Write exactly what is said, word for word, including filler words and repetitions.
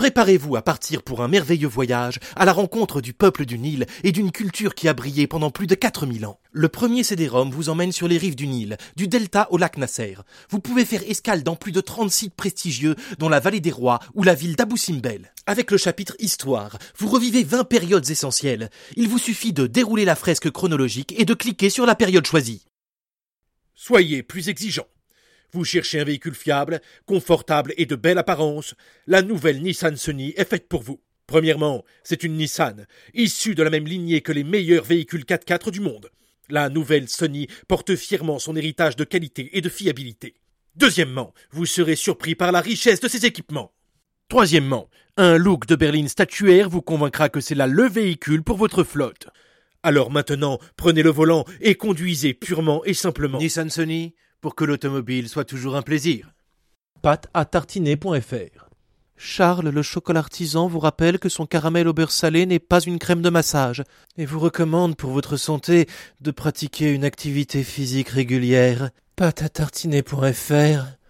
Préparez-vous à partir pour un merveilleux voyage à la rencontre du peuple du Nil et d'une culture qui a brillé pendant plus de quatre mille ans. Le premier C D-ROM vous emmène sur les rives du Nil, du delta au lac Nasser. Vous pouvez faire escale dans plus de trente sites prestigieux, dont la vallée des rois ou la ville d'Abou Simbel. Avec le chapitre Histoire, vous revivez vingt périodes essentielles. Il vous suffit de dérouler la fresque chronologique et de cliquer sur la période choisie. Soyez plus exigeants. Vous cherchez un véhicule fiable, confortable et de belle apparence, la nouvelle Nissan Sunny est faite pour vous. Premièrement, c'est une Nissan, issue de la même lignée que les meilleurs véhicules quatre-quatre du monde. La nouvelle Sunny porte fièrement son héritage de qualité et de fiabilité. Deuxièmement, vous serez surpris par la richesse de ses équipements. Troisièmement, un look de berline statuaire vous convaincra que c'est là le véhicule pour votre flotte. Alors maintenant, prenez le volant et conduisez purement et simplement. Nissan Sunny, pour que l'automobile soit toujours un plaisir. Pâte à tartiner point F R. Charles, le chocolat artisan, vous rappelle que son caramel au beurre salé n'est pas une crème de massage et vous recommande pour votre santé de pratiquer une activité physique régulière. Pâte à tartiner point F R.